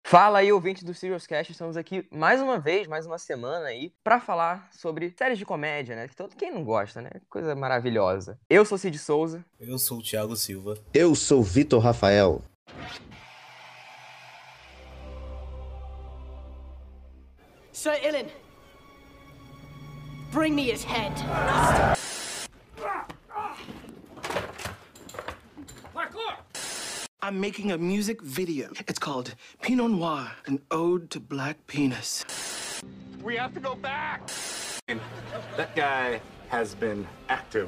Fala aí, ouvinte do Serious Cast, estamos aqui mais uma vez, mais uma semana aí, pra falar sobre séries de comédia, né? Que todo quem não gosta, né? Coisa maravilhosa. Eu sou Cid Souza. Eu sou o Thiago Silva. Eu sou Vitor Rafael. Sir Ilan, bring me his head. I'm making a music video. It's called Pinot Noir, an ode to black penis. We have to go back! That guy has been active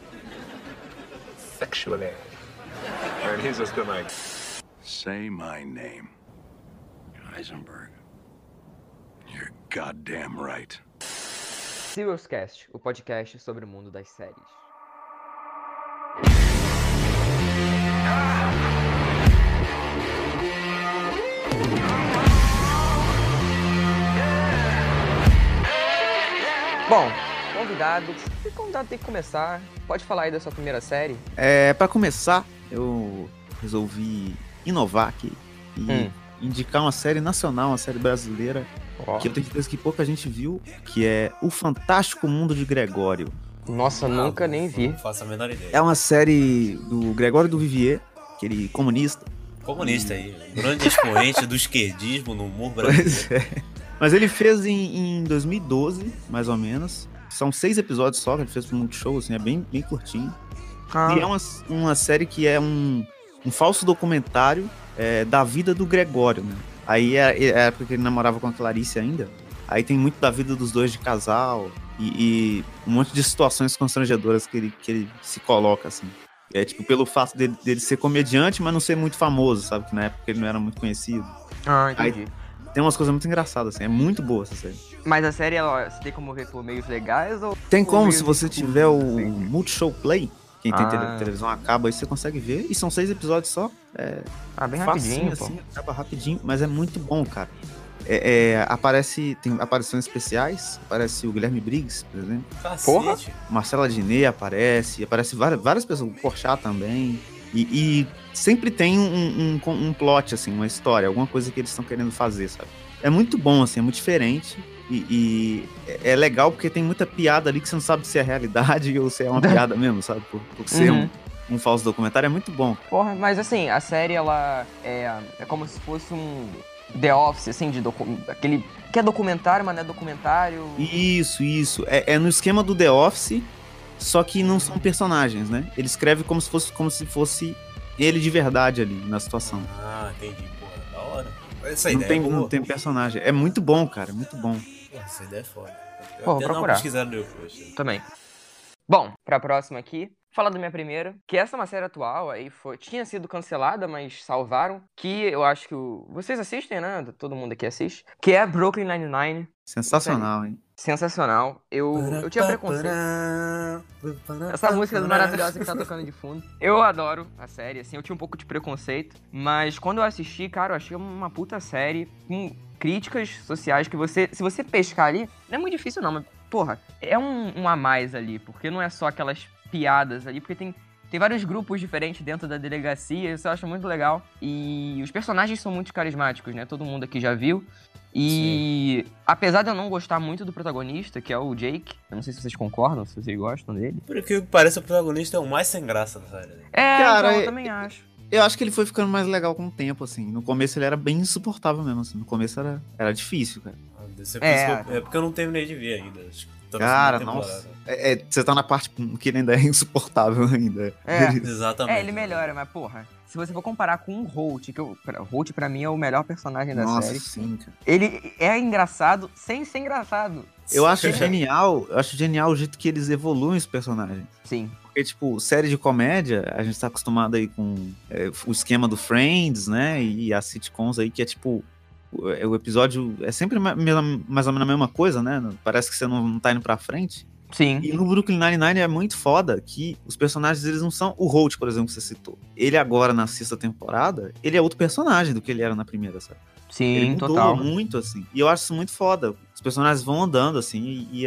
sexually. And he's just been like... Say my name. Heisenberg. You're goddamn right. Serious Cast, o podcast sobre o mundo das séries. Bom, convidado tem que começar. Pode falar aí da sua primeira série? Pra começar, eu resolvi inovar aqui e indicar uma série nacional, uma série brasileira, que eu tenho certeza que pouca gente viu, que é O Fantástico Mundo de Gregório. Nossa, nunca nem vi. Não faço a menor ideia. É uma série do Gregório do Vivier, aquele comunista. Comunista aí, grande expoente do esquerdismo no humor brasileiro. Pois é. Mas ele fez em 2012, mais ou menos. São 6 episódios só que ele fez pro Multishow, assim, é bem curtinho. E é uma série que é um falso documentário da vida do Gregório, né? Aí é a época que ele namorava com a Clarice ainda. Aí tem muito da vida dos dois de casal e um monte de situações constrangedoras que ele se coloca, assim. É tipo, pelo fato dele ser comediante, mas não ser muito famoso, sabe? Que na época ele não era muito conhecido. Ah, entendi. Aí tem umas coisas muito engraçadas, assim. É muito boa essa série. Mas a série, você tem como ver por meios legais ou... Tem como, meios se você tiver o Multishow Play, quem tem Ah. televisão acaba, aí você consegue ver. E são 6 episódios só. bem Facinho, rapidinho, pô. assim, acaba rapidinho, mas é muito bom, cara. Tem aparições especiais, aparece o Guilherme Briggs, por exemplo. Cacete. Marcela Diné aparece várias pessoas, o Porchat também. E sempre tem um plot, assim, uma história, alguma coisa que eles estão querendo fazer, sabe? É muito bom, assim, é muito diferente. E é legal porque tem muita piada ali que você não sabe se é realidade ou se é uma piada mesmo, sabe? Por ser um falso documentário, é muito bom. Porra, mas assim, a série, ela é como se fosse um The Office, assim, aquele que é documentário, mas não é documentário. Isso. É no esquema do The Office, só que não são personagens, né? Ele escreve como se fosse ele de verdade ali na situação. Ah, entendi, porra, da hora. Essa ideia é boa. Não tem personagem. É muito bom, cara, muito bom. Porra, essa ideia é foda. Eu Pô, vou até dar uma procurar. pesquisada depois. Também. Bom, pra próxima aqui, falar da minha primeira, que essa é uma série atual, aí tinha sido cancelada, mas salvaram, que eu acho que vocês assistem, né? Todo mundo aqui assiste, que é Brooklyn Nine-Nine. Sensacional, hein? Sensacional. Eu tinha preconceito. Essa música maravilhosa que tá tocando de fundo. Eu adoro a série, assim, eu tinha um pouco de preconceito, mas quando eu assisti, cara, eu achei uma puta série com críticas sociais que se você pescar ali, não é muito difícil não, mas, porra, é um a mais ali, porque não é só aquelas piadas ali, porque tem vários grupos diferentes dentro da delegacia, isso eu acho muito legal. E os personagens são muito carismáticos, né? Todo mundo aqui já viu. E apesar de eu não gostar muito do protagonista, que é o Jake, eu não sei se vocês concordam, se vocês gostam dele. Por que parece, o protagonista é o mais sem graça da série. Cara, então, eu também acho. Eu acho que ele foi ficando mais legal com o tempo, assim. No começo ele era bem insuportável mesmo, assim. No começo era difícil, cara. É porque eu não terminei de ver ainda. Cara, nossa. Você tá na parte que ele ainda é insuportável ainda. Exatamente. Ele melhora, mas porra, se você for comparar com o Holt, Holt pra mim é o melhor personagem da série. Nossa, sim, cara. Ele é engraçado sem ser engraçado. Eu acho genial o jeito que eles evoluem os personagens. Sim. Porque, tipo, série de comédia, a gente tá acostumado aí com o esquema do Friends, né? E as sitcoms aí, que é tipo... O episódio é sempre mais ou menos a mesma coisa, né? Parece que você não tá indo pra frente. Sim. E no Brooklyn Nine-Nine é muito foda que os personagens, eles não são... O Holt, por exemplo, que você citou. Ele agora, na 6ª temporada, ele é outro personagem do que ele era na primeira, sabe? Sim, ele mudou total. muito, assim. E eu acho isso muito foda. Os personagens vão andando, assim, e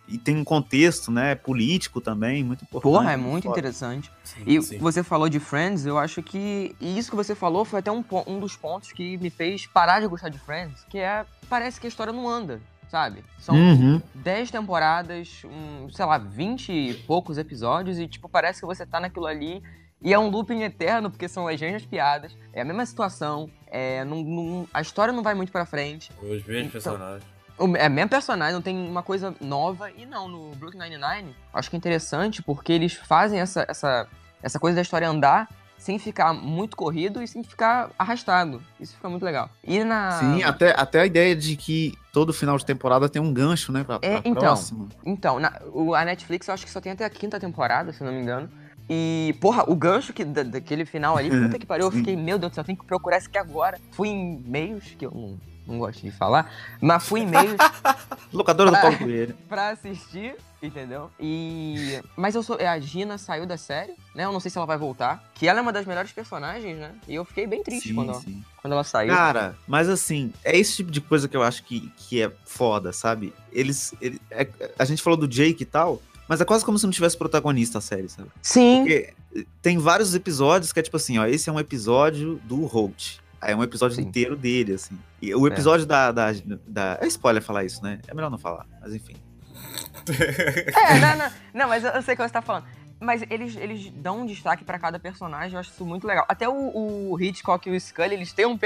e tem um contexto, né, político também, muito importante. Porra, é muito foda. interessante. Sim, E sim. você falou de Friends, eu acho que... E isso que você falou foi até um dos pontos que me fez parar de gostar de Friends, que é... Parece que a história não anda, sabe? São Uhum. 10 temporadas, sei lá, 20 e poucos episódios e, tipo, parece que você tá naquilo ali e é um looping eterno, porque são as mesmas piadas, é a mesma situação, a história não vai muito pra frente. Os mesmos personagens. É mesmo personagem, não tem uma coisa nova. E não, no Brooklyn Nine-Nine, acho que é interessante porque eles fazem essa coisa da história andar sem ficar muito corrido e sem ficar arrastado. Isso fica muito legal. E Sim, até a ideia de que todo final de temporada tem um gancho, né, pra próxima. Então, a Netflix eu acho que só tem até a 5ª temporada, se não me engano. E, porra, o gancho daquele final ali, puta que pariu, eu fiquei, meu Deus do céu, eu tenho que procurar isso aqui agora. Fui em meios, que eu não gosto de falar, mas fui em meios Locadora do Paulo Coelho. pra assistir, entendeu? Mas a Gina saiu da série, né? Eu não sei se ela vai voltar. Que ela é uma das melhores personagens, né? E eu fiquei bem triste quando ela saiu. Cara, mas assim, é esse tipo de coisa que eu acho que é foda, sabe? A gente falou do Jake e tal, mas é quase como se não tivesse protagonista a série, sabe? Sim. Porque tem vários episódios que é tipo assim, ó, esse é um episódio do Holt. Aí é um episódio inteiro dele, assim. E o episódio é spoiler falar isso, né? É melhor não falar, mas enfim. Não, mas eu sei o que você tá falando. Mas eles dão um destaque pra cada personagem, eu acho isso muito legal. Até o Hitchcock e o Scully, eles têm um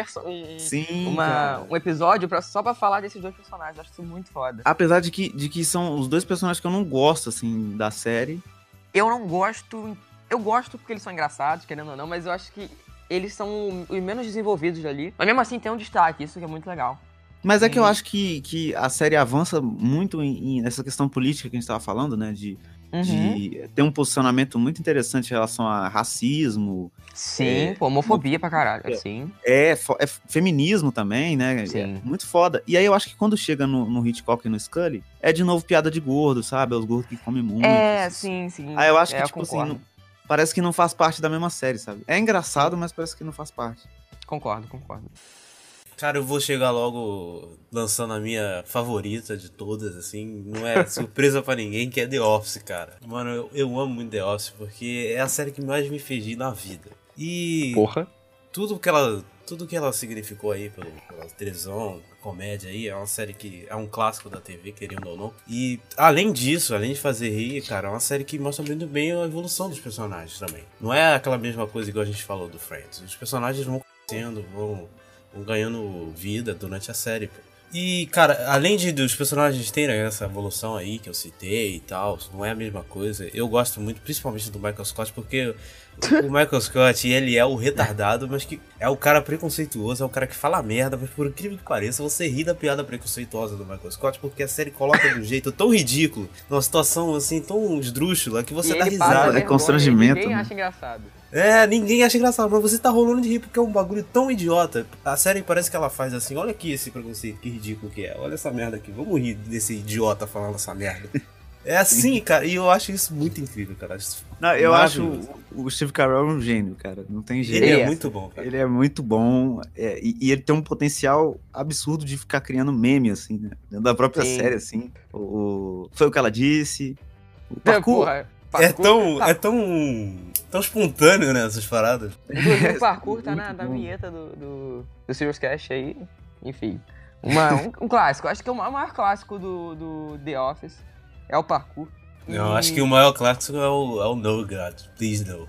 episódio só pra falar desses dois personagens, eu acho isso muito foda. Apesar de que são os dois personagens que eu não gosto, assim, da série. Eu não gosto... Eu gosto porque eles são engraçados, querendo ou não, mas eu acho que eles são os menos desenvolvidos ali. Mas mesmo assim tem um destaque, isso que é muito legal. Mas é que eu acho que a série avança muito nessa questão política que a gente tava falando, né? De ter um posicionamento muito interessante em relação a racismo. Sim, homofobia pra caralho, sim. É feminismo também, né? Sim. É muito foda. E aí eu acho que quando chega no Hitchcock e no Scully, é de novo piada de gordo, sabe? É os gordos que comem muito. Sim. Aí eu acho que, tipo concordo. assim, parece que não faz parte da mesma série, sabe? É engraçado, mas parece que não faz parte. Concordo. Cara, eu vou chegar logo lançando a minha favorita de todas, assim. Não é surpresa pra ninguém, que é The Office, cara. Mano, eu amo muito The Office, porque é a série que mais me fez rir na vida. E... Porra. Tudo que ela significou aí pela televisão, comédia aí, é uma série que é um clássico da TV, querendo ou não. E além disso, além de fazer rir, cara, é uma série que mostra muito bem a evolução dos personagens também. Não é aquela mesma coisa igual a gente falou do Friends. Os personagens vão crescendo, vão ganhando vida durante a série, pô. E, cara, além dos personagens terem essa evolução aí que eu citei e tal, não é a mesma coisa. Eu gosto muito, principalmente do Michael Scott, porque o Michael Scott, ele é o retardado, mas que é o cara preconceituoso, é o cara que fala merda, mas por incrível que pareça, você ri da piada preconceituosa do Michael Scott, porque a série coloca de um jeito tão ridículo, numa situação assim, tão esdrúxula, que você dá risada. É constrangimento. Ninguém né? acha engraçado. Ninguém acha engraçado, mas você tá rolando de rir porque é um bagulho tão idiota. A série parece que ela faz assim, olha aqui esse preconceito, que ridículo que é. Olha essa merda aqui, vamos rir desse idiota falando essa merda. É assim, cara, e eu acho isso muito incrível, cara. Não, eu acho o Steve Carell um gênio, cara. Não tem jeito. Ele é muito bom, cara. Ele é muito bom. E ele tem um potencial absurdo de ficar criando meme, assim, né? Dentro da própria série, assim. Foi o que ela disse. O parkour. É tão espontâneo, né, essas paradas. Inclusive o parkour tá na vinheta do Serious Cast aí. Enfim. Um clássico. Acho que o maior clássico do The Office é o parkour. Não, acho que o maior clássico é o No God, Please No.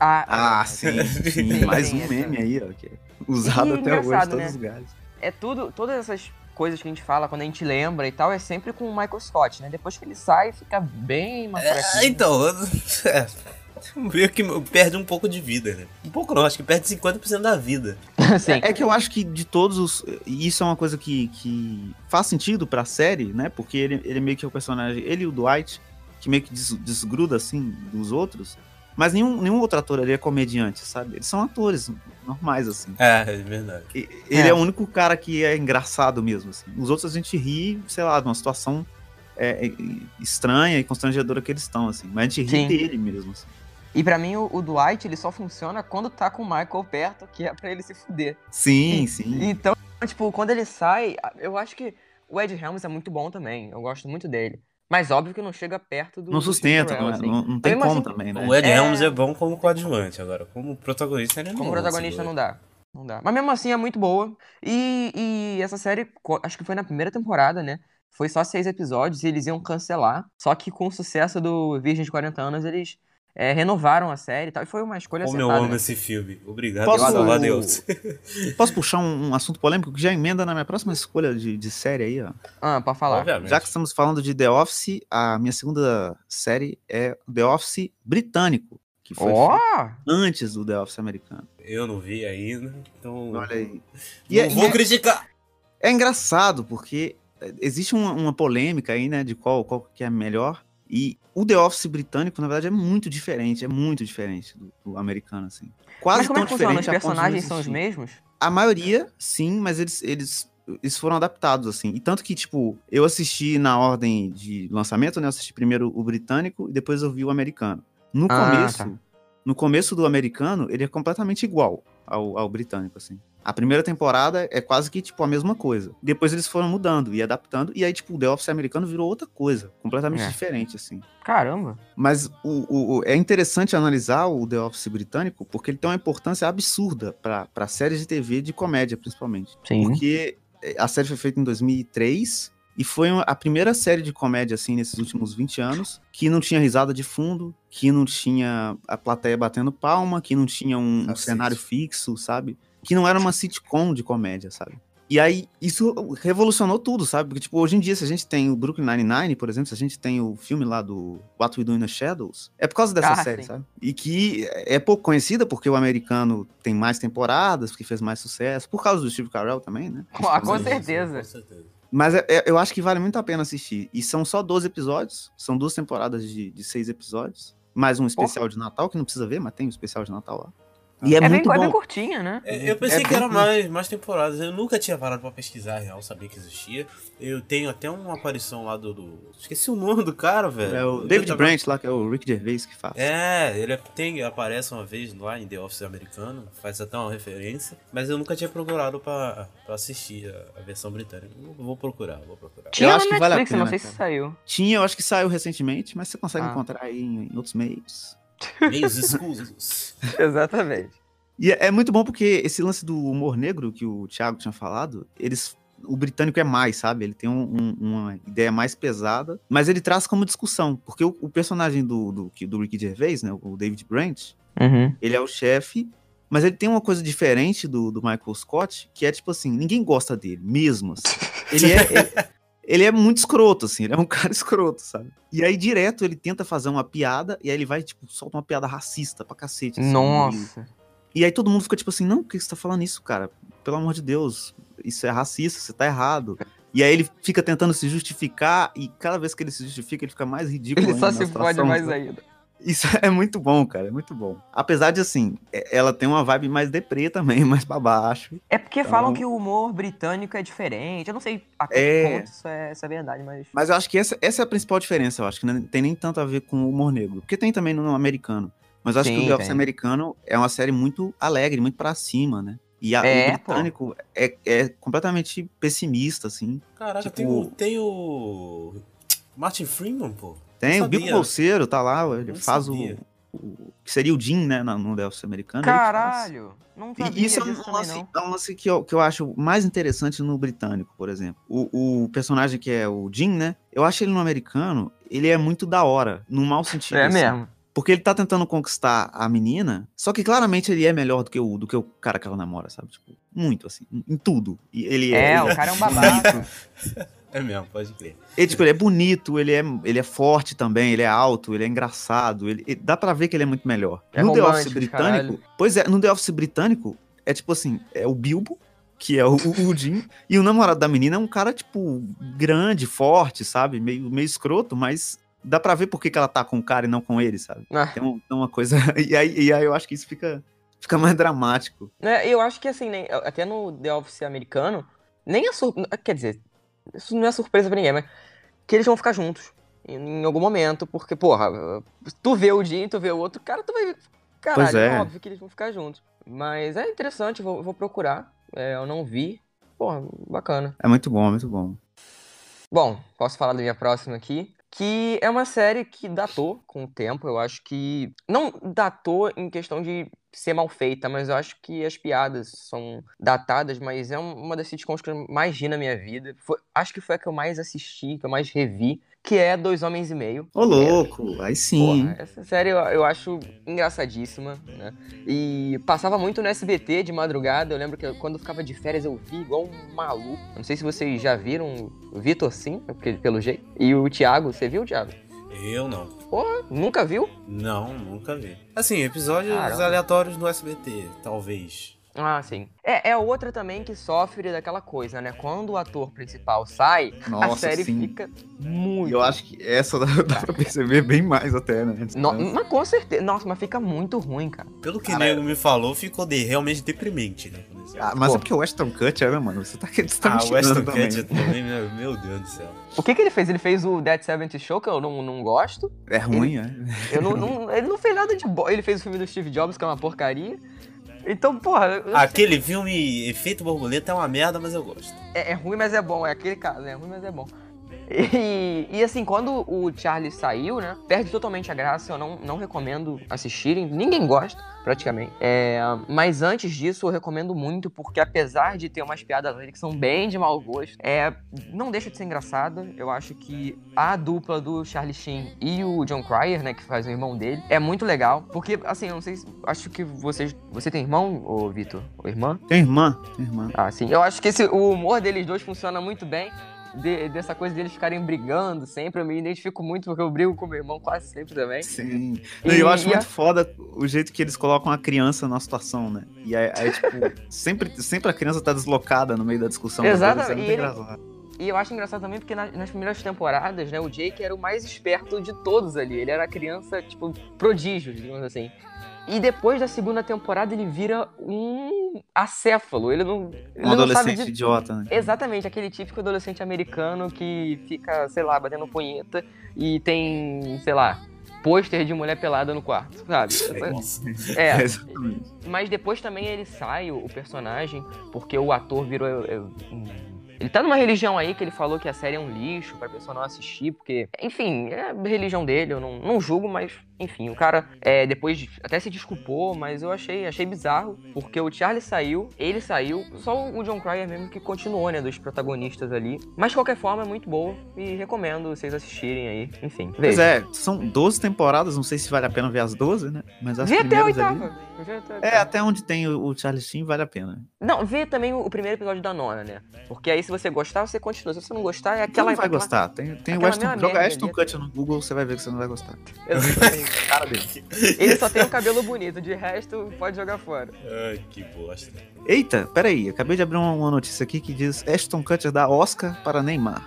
Sim. Mais um meme aí, ó. Que é usado até hoje, todos os lugares. Todas essas coisas que a gente fala, quando a gente lembra e tal, é sempre com o Michael Scott, né? Depois que ele sai, fica bem mais fraquinho. Então, meio que perde um pouco de vida, né? Um pouco não, acho que perde 50% da vida. Sim. É que eu acho que de todos os... E isso é uma coisa que faz sentido pra série, né? Porque ele meio que é o personagem... Ele e o Dwight, que meio que desgruda, assim, dos outros. Mas nenhum outro ator ali é comediante, sabe? Eles são atores normais, assim. É verdade. Ele é o único cara que é engraçado mesmo, assim. Os outros a gente ri, sei lá, de uma situação estranha e constrangedora que eles estão, assim. Mas a gente ri dele mesmo, assim. E pra mim, o Dwight, ele só funciona quando tá com o Michael perto, que é pra ele se fuder. Sim. Então, tipo, quando ele sai, eu acho que o Ed Helms é muito bom também. Eu gosto muito dele. Mas óbvio que não chega perto do Não sustenta, Steve Carell, assim. não tem Mesmo como assim, também, né? O Ed Helms é bom como coadjuvante, agora como protagonista ele não como protagonista não dá. Não dá. Mas mesmo assim é muito boa. E essa série, acho que foi na primeira temporada, né? Foi só 6 episódios e eles iam cancelar. Só que com o sucesso do Virgem de 40 anos, eles renovaram a série e tal. E foi uma escolha Como eu acertada, amo né? esse filme. Obrigado Posso- por salvar Deus. Posso puxar um assunto polêmico que já emenda na minha próxima escolha de série aí, ó. Pode falar. Obviamente. Já que estamos falando de The Office, a minha segunda série é The Office britânico, que foi Ó! feito antes do The Office americano. Eu não vi ainda, então Olha aí. não vou criticar. É engraçado, porque existe uma polêmica aí, né, de qual que é melhor. E o The Office britânico, na verdade, é muito diferente do americano, assim. Quase Mas como é tão que funciona? Os diferente a ponto de não personagens são os existir. mesmos? A maioria, sim, mas eles foram adaptados, assim. E tanto que, tipo, eu assisti na ordem de lançamento, né? Eu assisti primeiro o britânico e depois eu vi o americano. No Tá. começo do americano, ele é completamente igual ao britânico, assim. A primeira temporada é quase que, tipo, a mesma coisa. Depois eles foram mudando e adaptando. E aí, tipo, o The Office americano virou outra coisa. Completamente diferente, assim. Caramba. Mas é interessante analisar o The Office britânico porque ele tem uma importância absurda para séries de TV de comédia, principalmente. Sim. Porque a série foi feita em 2003 e foi a primeira série de comédia, assim, nesses últimos 20 anos, que não tinha risada de fundo, que não tinha a plateia batendo palma, que não tinha um cenário fixo, sabe? Que não era uma sitcom de comédia, sabe? E aí, isso revolucionou tudo, sabe? Porque, tipo, hoje em dia, se a gente tem o Brooklyn Nine-Nine, por exemplo, se a gente tem o filme lá do What We Do in the Shadows, é por causa dessa série, sim. sabe? E que é pouco conhecida porque o americano tem mais temporadas, porque fez mais sucesso, por causa do Steve Carell também, né? Com certeza. Com certeza. Mas eu acho que vale muito a pena assistir. E são só 12 episódios, são 2 temporadas de 6 episódios, mais um especial de Natal, que não precisa ver, mas tem um especial de Natal lá. E é muito bem bom. curtinha, né? Eu pensei que era mais temporadas. Eu nunca tinha parado pra pesquisar, real, sabia que existia. Eu tenho até uma aparição lá do... Esqueci o nome do cara, velho. É o David Branch lá, que é o Rick Gervais que faz. Ele aparece uma vez lá em The Office americano, faz até uma referência, mas eu nunca tinha procurado pra assistir a versão britânica. Vou procurar. Tinha Eu no acho que vale a Netflix, pena, não sei se cara. saiu. Tinha, eu acho que saiu recentemente, mas você consegue Ah. encontrar aí em outros meios. Meios escusos. Exatamente. E é muito bom porque esse lance do humor negro que o Thiago tinha falado, o britânico é mais, sabe? Ele tem uma ideia mais pesada, mas ele traz como discussão, porque o personagem do Ricky Gervais, né, o David Branch, Uhum. ele é o chefe, mas ele tem uma coisa diferente do Michael Scott, que é tipo assim, ninguém gosta dele, mesmo assim. Ele é muito escroto, assim, ele é um cara escroto, sabe? E aí, direto, ele tenta fazer uma piada, e aí ele vai, tipo, solta uma piada racista pra cacete. Assim, Nossa. E aí todo mundo fica tipo assim, não, por que você tá falando isso, cara? Pelo amor de Deus, isso é racista, você tá errado. E aí ele fica tentando se justificar, e cada vez que ele se justifica, ele fica mais ridículo Ele ainda só na se situação, fode mais sabe? ainda. Isso é muito bom, cara, é muito bom. Apesar de, assim, ela tem uma vibe mais deprê também, mais pra baixo. É porque Então- falam que o humor britânico é diferente. Eu não sei até que ponto isso é verdade, mas... Mas eu acho que essa é a principal diferença, eu acho que não tem nem tanto a ver com o humor negro. Porque tem também no americano. Mas eu acho que o Sim, The Office tem. americano é uma série muito alegre, muito pra cima, né? E o britânico é completamente pessimista, assim. Caraca, Tipo- tem o Martin Freeman, pô. Tem Eu o Bico sabia. Bolseiro, tá lá, ele Eu faz sabia. o que seria o Jim, né, no The Office americano. ele que faz. Caralho! Não sabia E isso é disso um também, lance, não. é um lance que eu acho mais interessante no britânico, por exemplo. O personagem que é o Jim, né, eu acho ele no americano, ele é muito da hora, no mau sentido. É assim. mesmo. Porque ele tá tentando conquistar a menina, só que claramente ele é melhor do que o cara que ela namora, sabe? Tipo, muito, assim, em tudo. E ele O cara é um babaca. É mesmo, pode crer. Ele é bonito, ele é forte também, ele é alto, ele é engraçado, dá pra ver que ele é muito melhor. É No The Office romântico, britânico, caralho. pois é, no The Office britânico, é tipo assim, é o Bilbo, que é o Jim, e o namorado da menina é um cara, tipo, grande, forte, sabe? Meio escroto, mas dá pra ver por que ela tá com o cara e não com ele, sabe? Ah. Tem uma coisa... E aí eu acho que isso fica mais dramático. Eu acho que assim, até no The Office americano, nem a surpresa. Quer dizer, isso não é surpresa pra ninguém, mas que eles vão ficar juntos em algum momento, porque, porra, tu vê o Jim, tu vê o outro, cara, tu vai ver. Caralho, Pois é. óbvio que eles vão ficar juntos. Mas é interessante, vou procurar. Eu não vi. Porra, bacana. É muito bom, muito bom. Bom, posso falar da minha próxima aqui. que é uma série que datou com o tempo. Eu acho que não datou em questão de ser mal feita, mas eu acho que as piadas são datadas, mas é uma das sitcoms que eu mais ri na minha vida. Acho que foi a que eu mais assisti, que eu mais revi, que é 2 Homens e Meio. Ô, louco, aí sim. Porra, essa série eu acho engraçadíssima, né? E passava muito no SBT de madrugada. Eu lembro que quando eu ficava de férias eu vi igual um maluco. Não sei se vocês já viram o Vitor, sim, pelo jeito. E o Thiago, você viu, Thiago? Eu não. Porra, nunca viu? Não, nunca vi. Assim, episódios Caramba. aleatórios no SBT, talvez. Ah, sim. É outra também que sofre daquela coisa, né? Quando o ator principal sai, a Nossa, série sim. fica muito... Eu acho que essa dá pra perceber bem mais até, né? Mas com certeza. Nossa, mas fica muito ruim, cara. Pelo que o nego me falou, ficou realmente deprimente, né? Mas Pô. é porque o Ashton Kutcher, né, mano? Você tá me o tirando Weston também. Kutcher também, meu Deus do céu. O que ele fez? Ele fez o Dead 70 Show, que eu não gosto. É ruim, é? Ele não fez nada de bom. Ele fez o filme do Steve Jobs, que é uma porcaria. Então, porra... Aquele filme Efeito Borboleta é uma merda, mas eu gosto. É ruim, mas é bom. É aquele caso, né? É ruim, mas é bom. E assim, quando o Charlie saiu, né? Perde totalmente a graça. Eu não recomendo assistirem. Ninguém gosta, praticamente. Mas antes disso, eu recomendo muito, porque apesar de ter umas piadas ali que são bem de mau gosto, não deixa de ser engraçada. Eu acho que a dupla do Charlie Sheen e o John Cryer, né? Que faz o irmão dele, é muito legal. Porque, assim, eu não sei se... Acho que você tem irmão, ô Vitor? Ou irmã? Tem irmã. Ah, sim. Eu acho que o humor deles dois funciona muito bem. Dessa coisa deles ficarem brigando sempre, eu me identifico muito, porque eu brigo com meu irmão quase sempre também. Sim. Eu acho muito foda o jeito que eles colocam a criança na situação, né? E aí tipo, sempre a criança tá deslocada no meio da discussão. Exato, E E eu acho engraçado também porque nas primeiras temporadas, né, o Jake era o mais esperto de todos ali. Ele era a criança, tipo, prodígio, digamos assim. E depois da segunda temporada ele vira um acéfalo. Ele não adolescente sabe idiota, né? Exatamente, aquele típico adolescente americano que fica, sei lá, batendo punheta e tem, sei lá, pôster de mulher pelada no quarto, sabe? Exatamente. Mas depois também ele sai, o personagem, porque o ator virou... Ele tá numa religião aí que ele falou que a série é um lixo pra pessoa não assistir, porque, enfim, é a religião dele, eu não julgo, mas, enfim, o cara depois até se desculpou, mas eu achei bizarro, porque o Charlie saiu, ele saiu, só o John Cryer mesmo que continuou, né, dos protagonistas ali. Mas, de qualquer forma, é muito boa e recomendo vocês assistirem aí, enfim. Pois são 12 temporadas, não sei se vale a pena ver as 12, né? Mas as Vê até a primeiras oitava. ali... até onde tem o Charlie Sheen vale a pena. Não, vê também o primeiro episódio da nona, né? Porque aí se você gostar, você continua. Se você não gostar, é aquela... Você não vai gostar. Tem o Ashton... Joga Ashton Kutcher no Google, você vai ver que você não vai gostar. Exatamente. Cara dele. Ele só tem o cabelo bonito, de resto, pode jogar fora. Ai, que bosta. Eita, peraí, acabei de abrir uma notícia aqui que diz Ashton Kutcher dá Oscar para Neymar.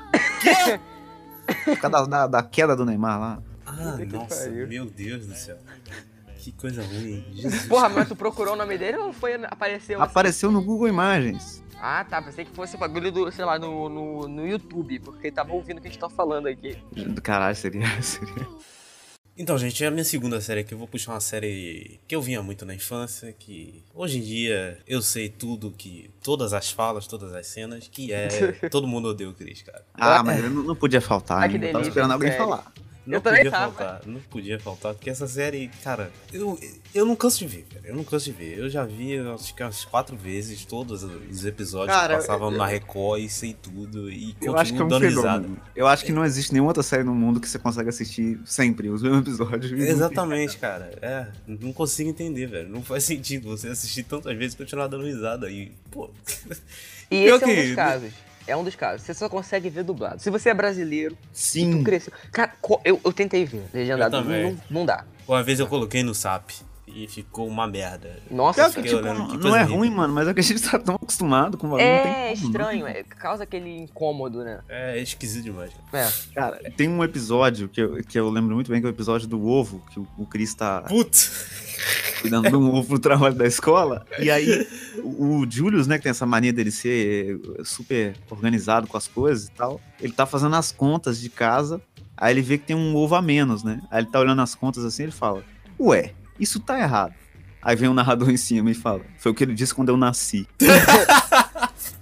Por causa da queda do Neymar lá. Ah, nossa, meu Deus do céu. Que coisa ruim. Jesus. Porra, mas tu procurou o nome dele ou apareceu assim? Apareceu no Google Imagens. Ah, tá. Pensei que fosse bagulho do, sei lá, no YouTube, porque tava ouvindo o que a gente tá falando aqui. Caralho, seria. Então, gente, a minha segunda série aqui, eu vou puxar uma série que eu vinha muito na infância, que hoje em dia eu sei tudo, todas as falas, todas as cenas, que é Todo Mundo Odeia o Chris, cara. Mas não podia faltar, que hein? Eu tava esperando alguém falar. Não podia faltar, porque essa série, cara, eu não canso de ver, cara. Eu não canso de ver. Eu já vi, acho que umas 4 vezes todos os episódios que passavam na Record e sei tudo. E continuo dando risada. Eu acho que não existe nenhuma outra série no mundo que você consegue assistir sempre os mesmos episódios. Exatamente, cara. Não consigo entender, velho. Não faz sentido você assistir tantas vezes e continuar dando risada. E, pô. E esse é um dos casos. É um dos casos. Você só consegue ver dublado. Se você é brasileiro, sim. Tu cresceu. Cara, eu tentei ver legendado. Não dá. Uma vez eu coloquei no SAP e ficou uma merda. Nossa, que, tipo, não é ruim, mano, mas é que a gente tá tão acostumado com o bagulho. É estranho, causa aquele incômodo, né? É esquisito demais. Cara, tem um episódio que eu lembro muito bem, que é o episódio do ovo, que o Chris tá... Putz! Cuidando de um ovo pro trabalho da escola. E aí, o Julius, né, que tem essa mania dele ser super organizado com as coisas e tal, ele tá fazendo as contas de casa, aí ele vê que tem um ovo a menos, né? Aí ele tá olhando as contas assim, ele fala, ué, isso tá errado. Aí vem um narrador em cima e fala, foi o que ele disse quando eu nasci.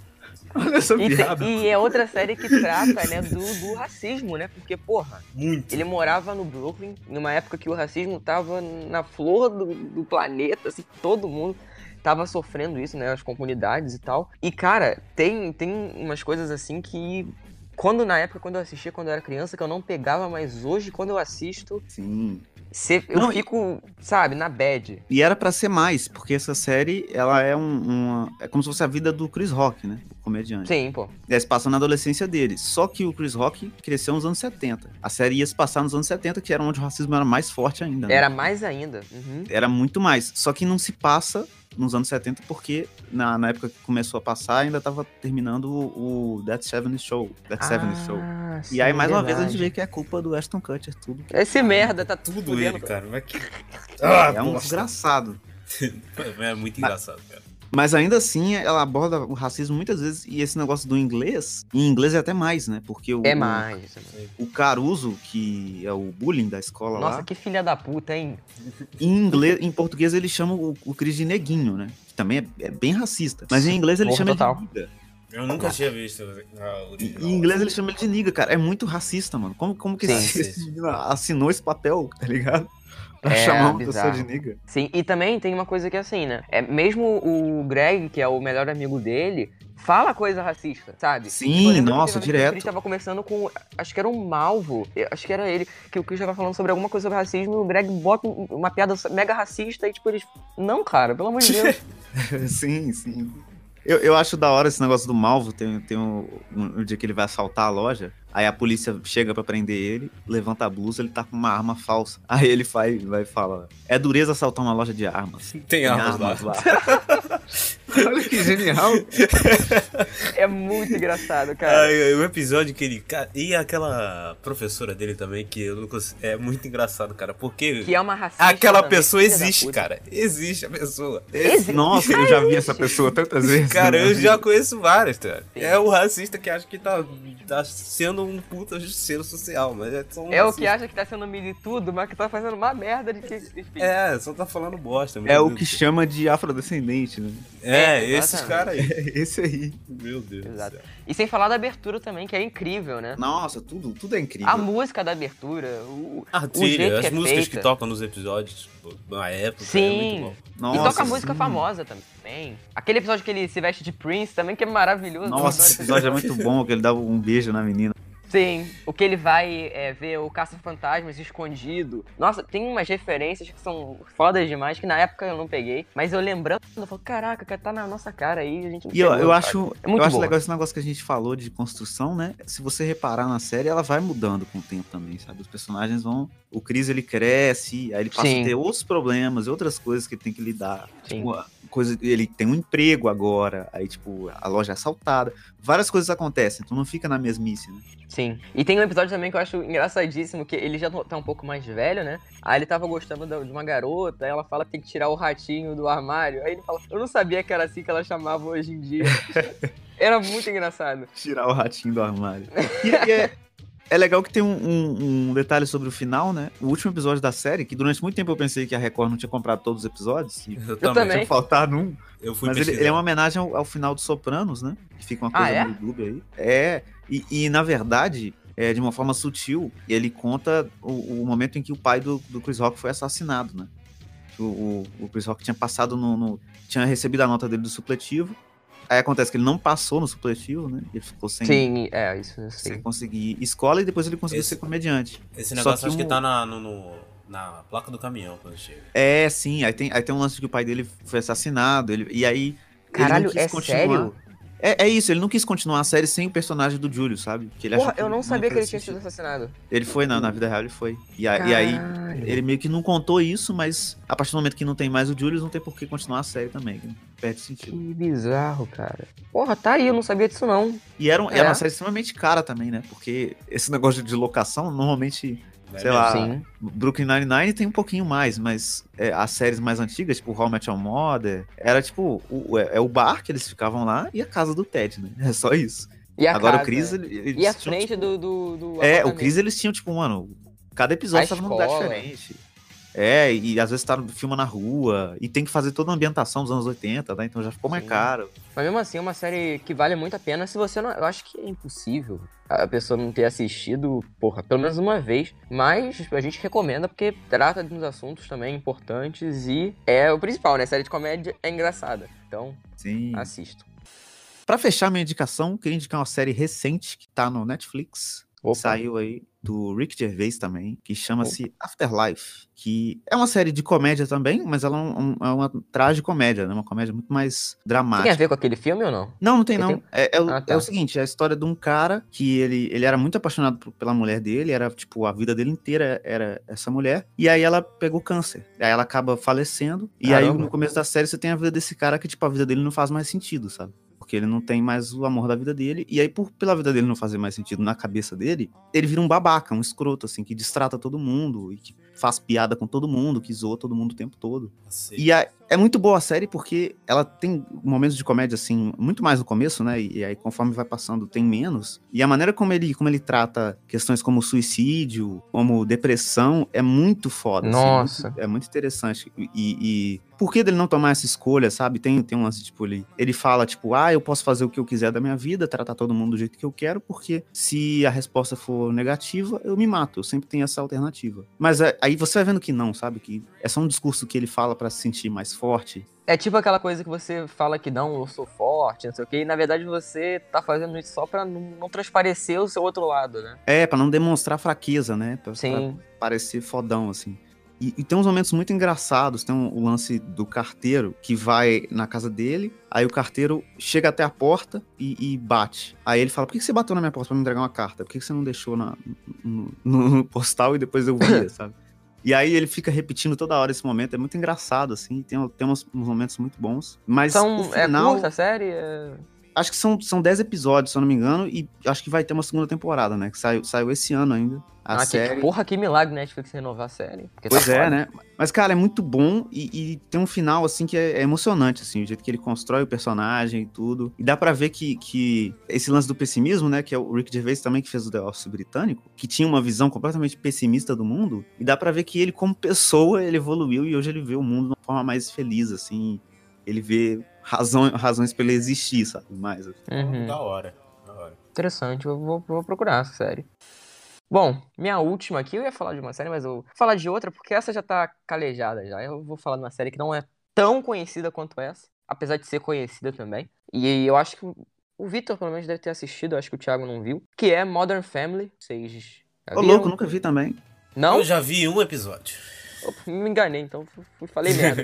Olha essa E, piada. e é outra série que trata, né, do racismo, né? Porque, porra, Muito. ele morava no Brooklyn, numa época que o racismo tava na flor do planeta, assim, todo mundo tava sofrendo isso, né, as comunidades e tal. E, cara, tem umas coisas assim que... Na época, quando eu assistia, quando eu era criança, que eu não pegava, mas hoje, quando eu assisto, Sim. eu fico, sabe, na bad. E era pra ser mais, porque essa série, ela é é como se fosse a vida do Chris Rock, né? O comediante. Sim, pô. E aí se passa na adolescência dele. Só que o Chris Rock cresceu nos anos 70. A série ia se passar nos anos 70, que era onde o racismo era mais forte ainda. Né? Era mais ainda. Uhum. Era muito mais. Só que não se passa nos anos 70 porque na época que começou a passar ainda tava terminando o That 70 Show. Sim, E aí mais uma vez a verdade. gente vê que é culpa do Ashton Kutcher, tudo. Esse merda tá Tudo fudendo. ele, cara. Vai que... É um bosta. desgraçado. É muito engraçado, cara. Mas ainda assim, ela aborda o racismo muitas vezes, e esse negócio do inglês, em inglês é até mais, né? Porque É mais. o Caruso, que é o bullying da escola Nossa, lá, que filha da puta, hein? em português ele chama o Chris de neguinho, né? Que também é bem racista. Mas em inglês ele Porra, chama total. ele de niga. Eu nunca tinha visto a Em original. inglês ele chama ele de niga, cara. É muito racista, mano. Como que Sim. esse menino assinou esse papel, tá ligado? Pra É chamar uma pessoa bizarro. de niga. Sim, e também tem uma coisa que é assim, né? Mesmo o Greg, que é o melhor amigo dele, fala coisa racista, sabe? Sim, Eu lembro nossa, que teve uma vez que direto. O Chris tava conversando com, acho que era um Malvo, acho que era ele, que o Chris tava falando sobre alguma coisa sobre racismo e o Greg bota uma piada mega racista e tipo, eles... Não, cara, pelo amor de Deus. Sim, sim. Eu acho da hora esse negócio do Malvo. Tem um dia que ele vai assaltar a loja, aí a polícia chega pra prender ele, levanta a blusa, ele tá com uma arma falsa. Aí ele vai e fala: é dureza assaltar uma loja de armas. Tem armas lá. Olha que genial. É muito engraçado, cara. O episódio que ele... E aquela professora dele também, que eu não consigo... É muito engraçado, cara, porque... Que é uma racista Aquela também, pessoa filha da existe, puta. cara. Existe a pessoa. Nossa, eu já vi essa pessoa tantas vezes. Cara, na minha eu já vida. conheço várias, cara. Sim. É o racista que acha que tá sendo um puta justiceiro social, mas é só um É o racista. que acha que tá sendo militudo, mas que tá fazendo uma merda de que... Enfim. É, só tá falando bosta. meu É o Deus que do céu. chama de afrodescendente, né? É, É, esses exatamente. caras aí. Esse aí. Meu Deus Exato. do céu. E sem falar da abertura também, que é incrível, né? Nossa, tudo é incrível. A música da abertura, A o jeito trilha, que as é músicas feita. que tocam nos episódios na época, é Sim. muito bom. Nossa, E toca música sim. famosa também. Aquele episódio que ele se veste de Prince também, que é maravilhoso. Nossa, esse episódio é muito bom, que ele dá um beijo na menina. Sim, o que ele vai ver o Caça-Fantasmas escondido. Nossa, tem umas referências que são fodas demais, que na época eu não peguei. Mas eu lembrando, eu falo, caraca, cara, tá na nossa cara aí, a gente não E eu pegou, acho, É muito eu acho boa. legal esse negócio que a gente falou de construção, né? Se você reparar na série, ela vai mudando com o tempo também, sabe? Os personagens vão... O Chris, ele cresce, aí ele passa Sim. a ter outros problemas, outras coisas que ele tem que lidar. Sim. Tipo, ele tem um emprego agora, aí, tipo, a loja é assaltada. Várias coisas acontecem, tu não fica na mesmice, né? Sim. E tem um episódio também que eu acho engraçadíssimo, que ele já tá um pouco mais velho, né? Aí ele tava gostando de uma garota, aí ela fala que tem que tirar o ratinho do armário. Aí ele fala, eu não sabia que era assim que ela chamava hoje em dia. Era muito engraçado. Tirar o ratinho do armário. É legal que tem um detalhe sobre o final, né? O último episódio da série, que durante muito tempo eu pensei que a Record não tinha comprado todos os episódios. E Eu também. tinha faltado um. Eu fui Mas pesquisar. ele é uma homenagem ao final do Sopranos, né? Que fica uma coisa Ah, é? meio dúbia aí. E na verdade, de uma forma sutil, ele conta o momento em que o pai do Chris Rock foi assassinado, né? O Chris Rock tinha passado tinha recebido a nota dele do supletivo. Aí acontece que ele não passou no supletivo, né? Ele ficou sem Sim, isso eu sei. conseguir escola e depois ele conseguiu Esse- ser comediante. Esse Só negócio acho que um- tá na placa do caminhão quando chega. É, sim. Aí tem um lance de que o pai dele foi assassinado. E aí. Caralho, ele não quis é continuar. sério? É isso, ele não quis continuar a série sem o personagem do Júlio, sabe? Que ele Porra, achou que eu não sabia que fazia ele tinha sido sentido. assassinado. Ele foi, na vida real ele foi. E aí, Caralho. ele meio que não contou isso, mas a partir do momento que não tem mais o Julius, não tem por que continuar a série também. Que perde sentido. Que bizarro, cara. Porra, tá aí, eu não sabia disso não. E era É. uma série extremamente cara também, né? Porque esse negócio de locação, normalmente, sei lá, Sim. Brooklyn Nine-Nine tem um pouquinho mais, mas as séries mais antigas, tipo How I Met Your Mother, era tipo, o bar que eles ficavam lá e a casa do Ted, né? É só isso. E a Agora casa, o Chris, né? eles E a tinham, frente tipo, do o apartamento. Chris eles tinham, tipo, mano, cada episódio A tava num lugar escola. diferente. E às vezes filma na rua, e tem que fazer toda a ambientação dos anos 80, né? Então já ficou mais caro. Mas mesmo assim, é uma série que vale muito a pena. Se você não... Eu acho que é impossível a pessoa não ter assistido, pelo menos uma vez. Mas a gente recomenda porque trata de uns assuntos também importantes e é o principal, né? Série de comédia é engraçada. Então, Sim. assisto. Pra fechar minha indicação, queria indicar uma série recente que tá no Netflix. Opa. Saiu aí do Rick Gervais também, que chama-se Afterlife, que é uma série de comédia também, mas ela é uma tragicomédia, né? Uma comédia muito mais dramática. Tem a ver com aquele filme ou não? Não tem não. Tá. É o seguinte, é a história de um cara que ele era muito apaixonado pela mulher dele, era tipo, a vida dele inteira era essa mulher, e aí ela pegou câncer. Aí ela acaba falecendo, e aí no começo da série você tem a vida desse cara que tipo, a vida dele não faz mais sentido, sabe? Porque ele não tem mais o amor da vida dele, e aí pela vida dele não fazer mais sentido na cabeça dele, ele vira um babaca, um escroto, assim, que distrata todo mundo, e que faz piada com todo mundo, que zoa todo mundo o tempo todo. E é muito boa a série porque ela tem momentos de comédia, assim, muito mais no começo, né, e aí conforme vai passando tem menos, e a maneira como ele trata questões como suicídio, como depressão, é muito foda. Nossa. Assim, é muito interessante, e por que dele não tomar essa escolha, sabe? Tem um lance, tipo, ele fala, tipo, eu posso fazer o que eu quiser da minha vida, tratar todo mundo do jeito que eu quero, porque se a resposta for negativa, eu me mato, eu sempre tenho essa alternativa. Mas aí você vai vendo que não, sabe? Que é só um discurso que ele fala pra se sentir mais forte. É tipo aquela coisa que você fala que não, eu sou forte, não sei o quê, e na verdade você tá fazendo isso só pra não transparecer o seu outro lado, né? Pra não demonstrar fraqueza, né? Pra parecer fodão, assim. E tem uns momentos muito engraçados, tem o lance do carteiro que vai na casa dele, aí o carteiro chega até a porta e bate. Aí ele fala, por que você bateu na minha porta pra me entregar uma carta? Por que você não deixou no postal e depois eu via, sabe? E aí ele fica repetindo toda hora esse momento, é muito engraçado, assim, tem uns momentos muito bons. Mas o final... É curta a série? Acho que são 10 episódios, se eu não me engano, e acho que vai ter uma segunda temporada, né? Que saiu esse ano ainda. A série. Que milagre Netflix renovar a série. Pois né? Mas, cara, é muito bom e tem um final, assim, que é emocionante, assim, o jeito que ele constrói o personagem e tudo. E dá pra ver que esse lance do pessimismo, né, que é o Rick Gervais também, que fez o The Office britânico, que tinha uma visão completamente pessimista do mundo, e dá pra ver que ele, como pessoa, ele evoluiu e hoje ele vê o mundo de uma forma mais feliz, assim. Ele vê razões pra ele existir, sabe? Mais. Uhum. Da hora. Interessante, eu vou procurar essa série. Bom, minha última aqui, eu ia falar de uma série, mas eu vou falar de outra, porque essa já tá calejada já. Eu vou falar de uma série que não é tão conhecida quanto essa, apesar de ser conhecida também. E eu acho que o Vitor, pelo menos, deve ter assistido, eu acho que o Thiago não viu, que é Modern Family. Vocês já viram? Louco, nunca vi também. Não? Eu já vi um episódio. Opa, me enganei, então falei merda.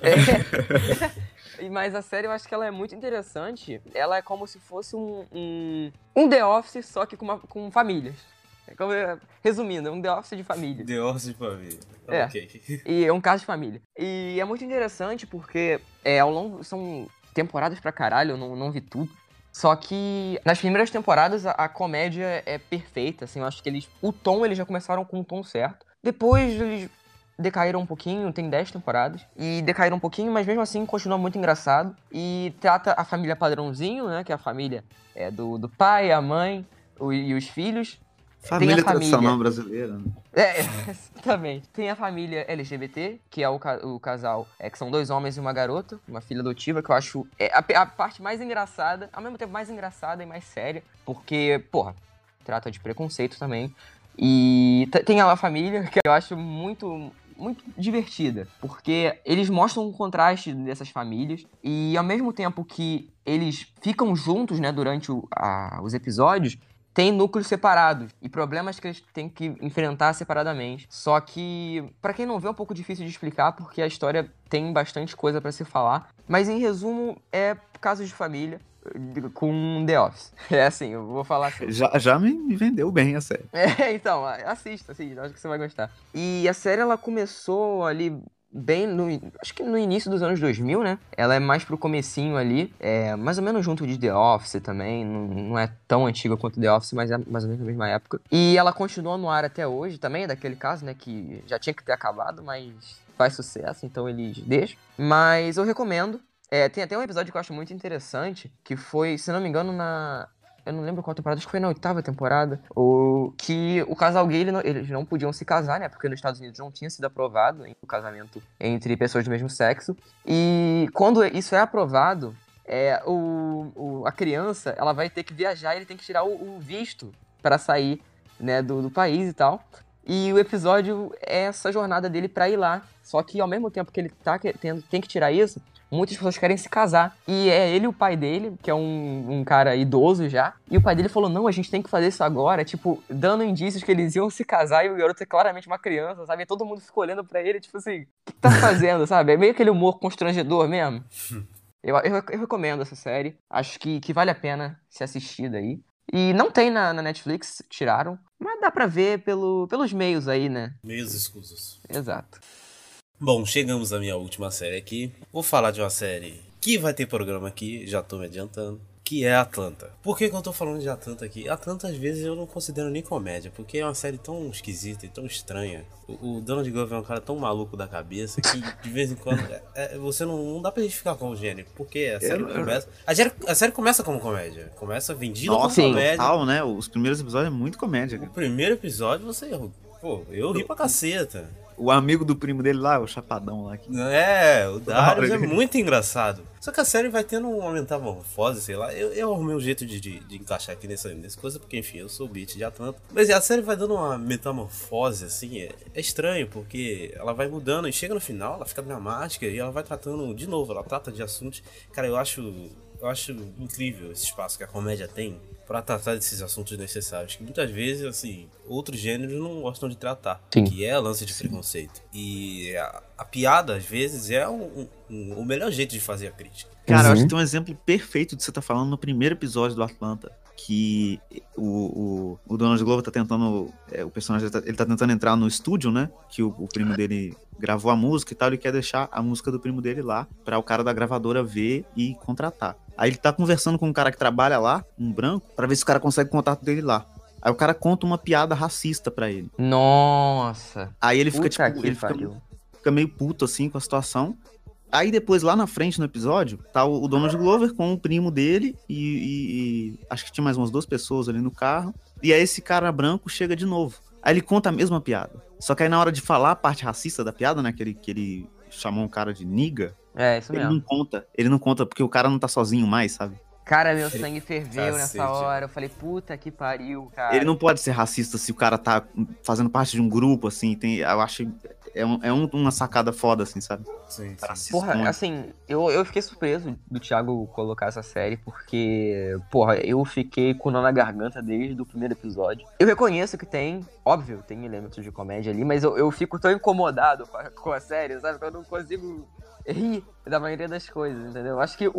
Mas a série eu acho que ela é muito interessante. Ela é como se fosse um The Office, só que com famílias. Resumindo, é um The Office de família. The Office de família. Ok. E é um caso de família. E é muito interessante porque ao longo... São temporadas pra caralho, eu não vi tudo. Só que nas primeiras temporadas a comédia é perfeita, assim. Eu acho que o tom eles já começaram com o tom certo. Depois eles decaíram um pouquinho, tem 10 temporadas. E decaíram um pouquinho, mas mesmo assim continua muito engraçado. E trata a família padrãozinho, né? Que é a família do pai, a mãe e os filhos. Família tradicional brasileira. Né? Exatamente. Tem a família LGBT, que é o casal, que são 2 homens e uma garota, uma filha adotiva, que eu acho a parte mais engraçada, ao mesmo tempo mais engraçada e mais séria, porque, trata de preconceito também. E tem a família, que eu acho muito, muito divertida, porque eles mostram um contraste dessas famílias e ao mesmo tempo que eles ficam juntos, né, durante os episódios, tem núcleos separados e problemas que eles têm que enfrentar separadamente. Só que, pra quem não vê, é um pouco difícil de explicar, porque a história tem bastante coisa pra se falar. Mas, em resumo, é casos de família com The Office. É assim, eu vou falar assim. Já me vendeu bem a série. Então, assista, acho que você vai gostar. E a série, ela começou ali bem acho que no início dos anos 2000, né? Ela é mais pro comecinho ali, mais ou menos junto de The Office também, não é tão antiga quanto The Office, mas é mais ou menos na mesma época. E ela continua no ar até hoje também, é daquele caso, né, que já tinha que ter acabado, mas faz sucesso, então eles deixam. Mas eu recomendo. Tem até um episódio que eu acho muito interessante, que foi, se não me engano, eu não lembro qual temporada, acho que foi na 8ª temporada, que o casal gay, eles não podiam se casar, né? Porque nos Estados Unidos não tinha sido aprovado o casamento entre pessoas do mesmo sexo. E quando isso é aprovado, a criança, ela vai ter que viajar e ele tem que tirar o visto para sair, né, do país e tal. E o episódio é essa jornada dele pra ir lá. Só que ao mesmo tempo que ele tem que tirar isso, muitas pessoas querem se casar. E é ele e o pai dele, que é um cara idoso já. E o pai dele falou, não, a gente tem que fazer isso agora. Tipo, dando indícios que eles iam se casar e o garoto é claramente uma criança, sabe? E todo mundo ficou olhando pra ele, tipo assim, o que tá fazendo, sabe? É meio aquele humor constrangedor mesmo. Eu recomendo essa série. Acho que vale a pena ser assistida aí. E não tem na Netflix, tiraram. Mas dá pra ver pelos meios aí, né? Meios escusos. Exato. Bom, chegamos à minha última série aqui. Vou falar de uma série que vai ter programa aqui, já tô me adiantando, que é Atlanta. Por que eu tô falando de Atlanta aqui? Atlanta, às vezes, eu não considero nem comédia, porque é uma série tão esquisita e tão estranha. O Donald Glover é um cara tão maluco da cabeça que, de vez em quando, você não dá pra justificar com o gênero, porque a série começa... A série começa como comédia. Começa vendida como comédia. Total, né? Os primeiros episódios é muito comédia. O primeiro episódio, você... Pô, eu ri pra caceta. O amigo do primo dele lá, o Chapadão lá. O Darius é muito engraçado. Só que a série vai tendo uma metamorfose, sei lá. Eu arrumei um jeito de encaixar aqui nessa coisa, porque enfim, eu sou o beat de Atlanta. Mas a série vai dando uma metamorfose, assim, é estranho, porque ela vai mudando e chega no final, ela fica dramática e ela vai tratando de novo, ela trata de assuntos. Cara, eu acho incrível esse espaço que a comédia tem pra tratar desses assuntos necessários, que muitas vezes, assim, outros gêneros não gostam de tratar. Sim. Que é lance de preconceito. E a piada, às vezes, é o melhor jeito de fazer a crítica. Cara, eu acho que tem um exemplo perfeito do que você tá falando no primeiro episódio do Atlanta. Que o Donald Glover tá tentando... o personagem, ele tá tentando entrar no estúdio, né? Que o primo dele gravou a música e tal. Ele quer deixar a música do primo dele lá pra o cara da gravadora ver e contratar. Aí ele tá conversando com um cara que trabalha lá, um branco, pra ver se o cara consegue o contato dele lá. Aí o cara conta uma piada racista pra ele. Nossa. Aí ele fica, Puta tipo... que Ele pariu. fica meio puto, assim, com a situação. Aí depois, lá na frente, no episódio, tá o Donald Glover com o primo dele e acho que tinha mais umas 2 pessoas ali no carro. E aí esse cara branco chega de novo. Aí ele conta a mesma piada. Só que aí na hora de falar a parte racista da piada, né, que ele chamou um cara de nigga, Isso mesmo. Ele não conta porque o cara não tá sozinho mais, sabe? Cara, meu sangue ferveu Cacete. nessa hora. Eu falei, puta que pariu, cara. Ele não pode ser racista se o cara tá fazendo parte de um grupo, assim. Eu acho... uma sacada foda, assim, sabe? Sim. Porra, assim, eu fiquei surpreso do Thiago colocar essa série, porque, porra, eu fiquei com o nó na garganta desde o primeiro episódio. Eu reconheço que óbvio, tem elementos de comédia ali, mas eu fico tão incomodado com a série, sabe? Que eu não consigo rir da maioria das coisas, entendeu? Eu acho que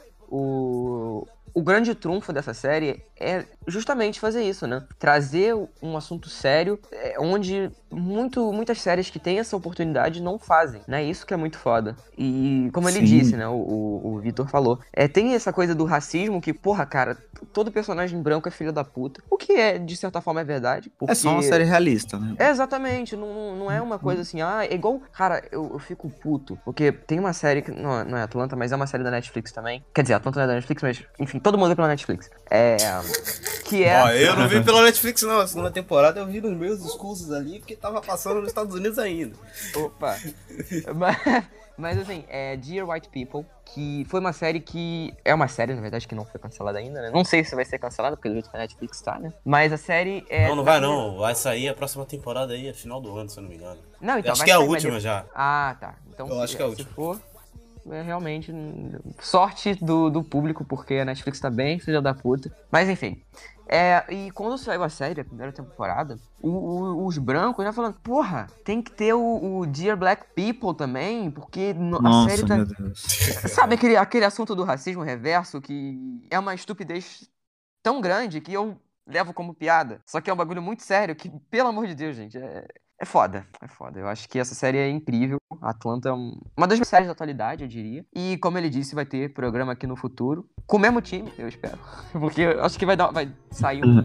o grande trunfo dessa série é justamente fazer isso, né? Trazer um assunto sério, onde muitas séries que têm essa oportunidade não fazem, né? Isso que é muito foda. E como ele disse, né? O Vitor falou. Tem essa coisa do racismo que, porra, cara, todo personagem branco é filho da puta. O que de certa forma, é verdade. Porque... É só uma série realista, né? Exatamente. Não é uma coisa assim, é igual... Cara, eu fico puto, porque tem uma série que não é Atlanta, mas é uma série da Netflix também. Quer dizer, Atlanta não é da Netflix, mas, enfim, todo mundo vê pela Netflix. Que é... Eu não vi pela Netflix, não. A segunda temporada eu vi nos meus discursos ali, porque tava passando nos Estados Unidos ainda. Opa! Mas assim, Dear White People, que foi uma série que... É uma série, na verdade, que não foi cancelada ainda, né? Não sei se vai ser cancelada, porque do jeito que a Netflix tá, né? Mas a série Não vai não. Vai sair a próxima temporada aí, final do ano, se eu não me engano. Não, então acho que é a última já. Ah, tá. Então, eu acho que é a última. Se for... realmente, sorte do público, porque a Netflix tá bem, filha da puta. Mas enfim. E quando saiu a série, a primeira temporada, os brancos já falando, porra, tem que ter o Dear Black People também, porque a série tá... Meu Deus. Sabe aquele assunto do racismo reverso, que é uma estupidez tão grande que eu levo como piada. Só que é um bagulho muito sério, que, pelo amor de Deus, gente, é foda. Eu acho que essa série é incrível. Atlanta é uma das minhas séries da atualidade, eu diria. E, como ele disse, vai ter programa aqui no futuro. Com o mesmo time, eu espero. Porque eu acho que vai sair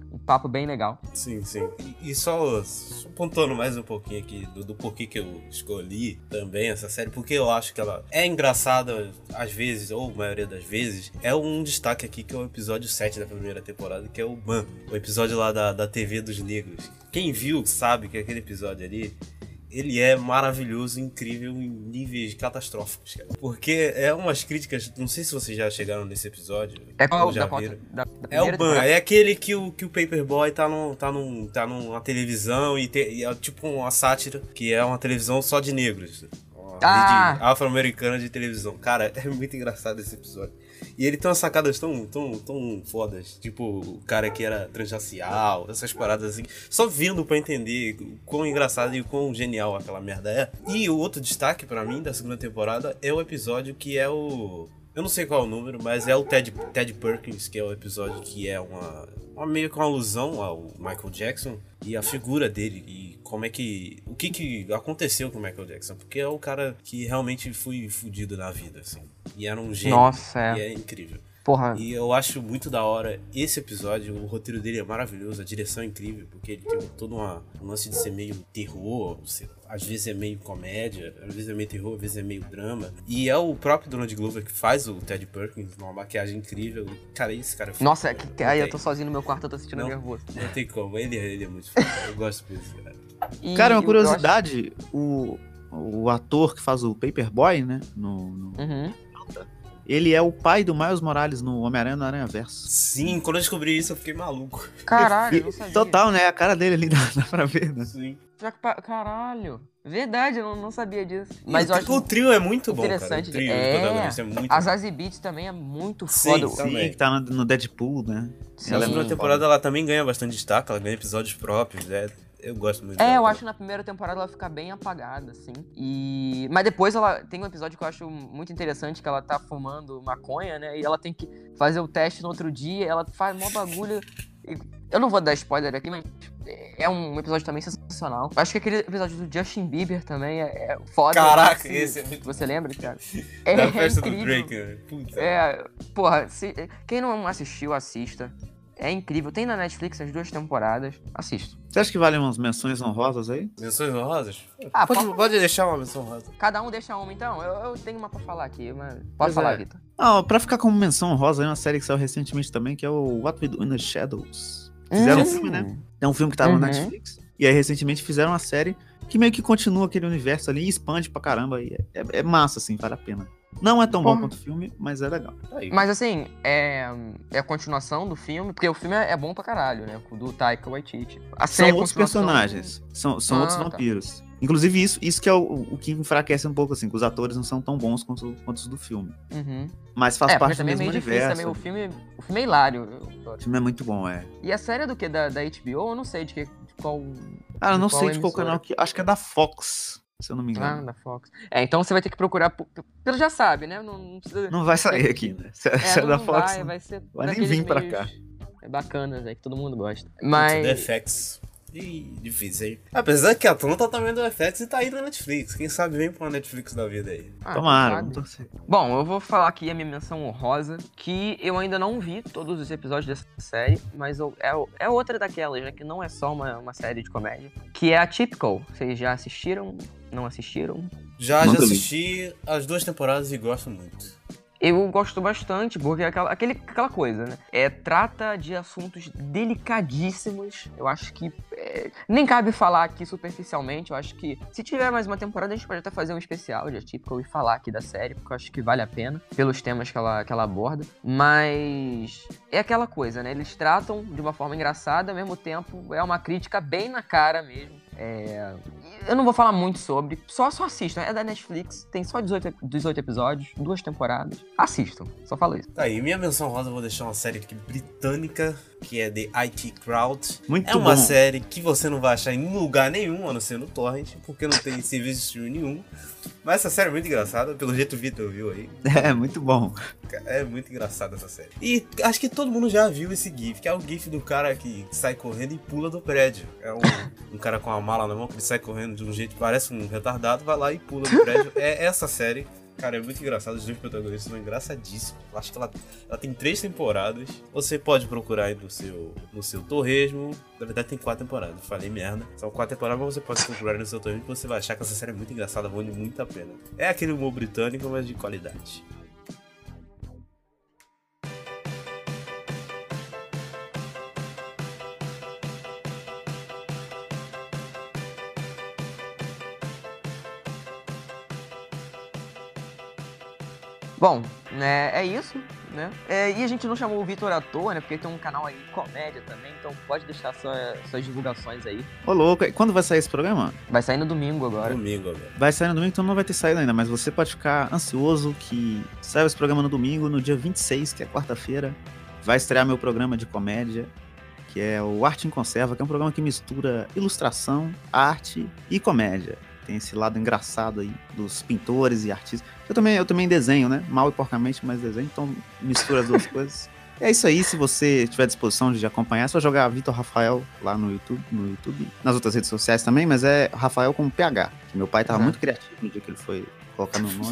um papo bem legal. Sim. E só pontuando mais um pouquinho aqui do porquê que eu escolhi também essa série, porque eu acho que ela é engraçada às vezes, ou a maioria das vezes, é um destaque aqui que é o episódio 7 da primeira temporada, que é o Ban, o episódio lá da TV dos negros. Quem viu sabe que aquele episódio ali, ele é maravilhoso, incrível em níveis catastróficos, cara. Porque é umas críticas, não sei se vocês já chegaram nesse episódio. É qual? já Da viram. é o Ban, é aquele que o Paperboy tá numa televisão e é tipo uma sátira, que é uma televisão só de negros. Uma rede afro-americana de televisão. Cara, é muito engraçado esse episódio. E ele tem umas sacadas tão fodas. Tipo, o cara que era transracial, essas paradas assim. Só vindo pra entender o quão engraçado e o quão genial aquela merda é. E o outro destaque pra mim da segunda temporada é o episódio que é o... Eu não sei qual é o número, mas é o Ted Perkins, que é o episódio que é uma meio que uma alusão ao Michael Jackson e a figura dele e como é que... O que aconteceu com o Michael Jackson, porque é o cara que realmente foi fudido na vida, assim. E era um gênio. Nossa, e é incrível. Porra. E eu acho muito da hora esse episódio, o roteiro dele é maravilhoso, a direção é incrível, porque ele tem todo um lance de ser meio terror, às vezes é meio comédia, às vezes é meio terror, às vezes é meio drama. E é o próprio Donald Glover que faz o Ted Perkins, uma maquiagem incrível. Cara, esse cara... Nossa, aí eu tô sozinho no meu quarto, eu tô sentindo nervoso. Não tem como, ele é muito foda, eu gosto desse cara. Cara, uma curiosidade, o ator que faz o Paperboy, né, Uhum. Ele é o pai do Miles Morales no Homem-Aranha no Aranhaverso. Sim, quando eu descobri isso eu fiquei maluco. Caralho, eu não sabia. Total, né? A cara dele ali dá pra ver, né? Sim. Caralho. Verdade, eu não sabia disso. Mas eu acho o trio é muito bom, interessante. cara. O trio de protagonistas é muito a bom. Zazie Beetz também é muito foda. Sim, que tá no Deadpool, né? Sim. Na segunda temporada ela também ganha bastante destaque, ela ganha episódios próprios, eu gosto muito eu dela. acho que na primeira temporada ela fica bem apagada, assim. Mas depois ela tem um episódio que eu acho muito interessante, que ela tá fumando maconha, né? E ela tem que fazer o teste no outro dia, ela faz mó bagulho. Eu não vou dar spoiler aqui, mas é um episódio também sensacional. Acho que aquele episódio do Justin Bieber também é foda. Caraca, esse é muito... Você lembra, cara? Da festa incrível. do Drake, né? Puta. Porra, quem não assistiu, assista. É incrível. Tem na Netflix as 2 temporadas. Assista. Você acha que valem umas menções honrosas aí? Menções honrosas? Ah, pode deixar uma menção honrosa. Cada um deixa uma, então. Eu tenho uma pra falar aqui, mas... Pode falar, Vitor. Pra ficar como menção honrosa, aí uma série que saiu recentemente também, que é o What We Do in the Shadows. Fizeram um filme, né? É um filme que tava na Netflix. E aí, recentemente, fizeram uma série que meio que continua aquele universo ali e expande pra caramba. E é massa, assim, vale a pena. Não é tão bom quanto o filme, mas é legal. Mas assim, é a continuação do filme, porque o filme é bom pra caralho, né? Do Taika Waititi. São outros personagens, são outros vampiros. Inclusive isso que é o que enfraquece um pouco, assim, que os atores não são tão bons quanto os do filme. Uhum. Mas faz parte do mesmo mesmo universo. Também, o filme é hilário. O filme é muito bom, E a série é do que? Da HBO? Eu não sei de qual... Ah, eu não sei de qual canal, acho que é da Fox. Se eu não me engano. Da Fox. Então você vai ter que procurar pelo já sabe, né? Não precisa... Não vai sair aqui, né? Se é da Fox, vai ser vai nem vir pra cá. Bacanas, que todo mundo gosta. Mas... The FX. Ih, difícil, hein? Apesar que a Atlanta também é do FX e tá aí na Netflix. Quem sabe vem pra Netflix da vida aí. Tomara, vamos torcer. Bom, eu vou falar aqui a minha menção honrosa, que eu ainda não vi todos os episódios dessa série, mas é outra daquelas, né? Que não é só uma série de comédia, que é a Typical. Vocês já assistiram? Não assistiram? Já assisti as 2 temporadas e gosto muito. Eu gosto bastante, porque é aquela coisa, né? Trata de assuntos delicadíssimos. Eu acho que nem cabe falar aqui superficialmente. Eu acho que se tiver mais uma temporada, a gente pode até fazer um especial de Atypical e falar aqui da série, porque eu acho que vale a pena, pelos temas que ela aborda. Mas é aquela coisa, né? Eles tratam de uma forma engraçada, ao mesmo tempo é uma crítica bem na cara mesmo. Eu não vou falar muito sobre, só assistam. É da Netflix, tem só 18 episódios, 2 temporadas. Assistam, só falo isso. Tá aí, minha menção rosa eu vou deixar uma série aqui britânica, que é The IT Crowd. Muito é uma bom. série que você não vai achar em lugar nenhum, a não ser no Torrent, porque não tem serviço de streaming nenhum. Mas essa série é muito engraçada, pelo jeito o Vitor viu aí. É, muito bom. É muito engraçada essa série. E acho que todo mundo já viu esse gif, que é o gif do cara que sai correndo e pula do prédio. É um cara com a mala na mão, que ele sai correndo de um jeito que parece um retardado, vai lá e pula do prédio. É essa série. Cara, é muito engraçado, os dois protagonistas são engraçadíssimos. Eu acho que ela tem 3 temporadas. Você pode procurar aí no seu torresmo. Na verdade tem 4 temporadas, falei merda. São 4 temporadas, mas você pode procurar no seu torresmo, que você vai achar que essa série é muito engraçada, vale muito a pena. É aquele humor britânico, mas de qualidade. Bom, né, é isso, né? E a gente não chamou o Vitor à toa, né? Porque ele tem um canal aí de comédia também, então pode deixar suas divulgações aí. Ô, louco, e quando vai sair esse programa? Vai sair no domingo agora. Domingo agora. Vai sair no domingo, então não vai ter saído ainda, mas você pode ficar ansioso que saia esse programa no domingo, no dia 26, que é quarta-feira. Vai estrear meu programa de comédia, que é o Arte em Conserva, que é um programa que mistura ilustração, arte e comédia. Tem esse lado engraçado aí dos pintores e artistas. Eu também desenho, né? Mal e porcamente, mas desenho, então mistura as duas coisas. É isso aí, se você tiver disposição de acompanhar, é só jogar Vitor Rafael lá no YouTube, nas outras redes sociais também, mas é Rafael com PH, que meu pai tava muito criativo no dia que ele foi colocar meu nome.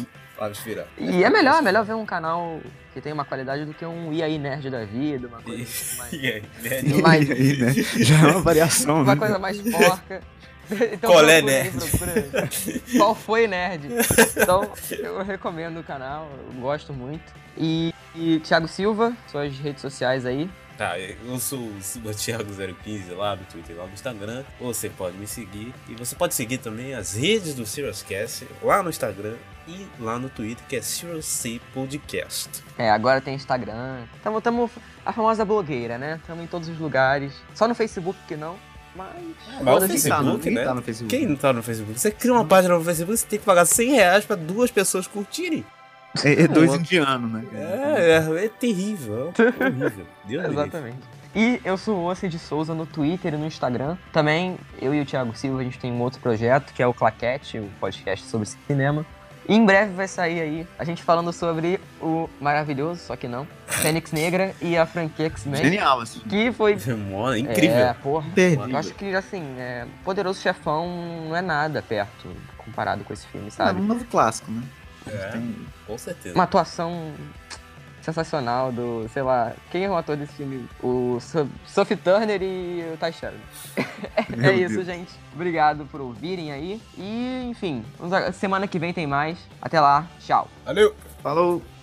E é melhor ver um canal que tem uma qualidade do que um E aí Nerd da vida, uma coisa mais... E aí, né? Já é uma variação, uma né? coisa mais porca. Então, Qual é nerd? Qual foi nerd? Então, eu recomendo o canal, eu gosto muito. E Thiago Silva, suas redes sociais aí. Tá, eu sou o Thiago015 lá no Twitter e lá no Instagram. Você pode me seguir. E você pode seguir também as redes do SiriusCast lá no Instagram e lá no Twitter, que é SiriusC Podcast. Agora tem Instagram. Tamo a famosa blogueira, né? Tamo em todos os lugares. Só no Facebook que não. Mas o Facebook, né? Quem não tá no Facebook? Você cria uma página no Facebook, você tem que pagar R$100 pra 2 pessoas curtirem. É 2 indianos, né? É terrível. É horrível. Deus exatamente. E eu sou o Ossi de Souza no Twitter e no Instagram. Também, eu e o Thiago Silva, a gente tem um outro projeto, que é o Claquete, o podcast sobre cinema. E em breve vai sair aí a gente falando sobre o maravilhoso, só que não, Fênix Negra e a franquia X-Men. Genial, assim. Que foi... incrível. Porra. Eu acho que, assim, Poderoso Chefão não é nada perto, comparado com esse filme, sabe? É um novo clássico, né? Com certeza. Uma atuação sensacional do, sei lá, quem é o ator desse filme? O Sophie Turner e o Ty Sheridan. É isso, Deus. Gente. Obrigado por ouvirem aí. E, enfim, semana que vem tem mais. Até lá. Tchau. Valeu. Falou.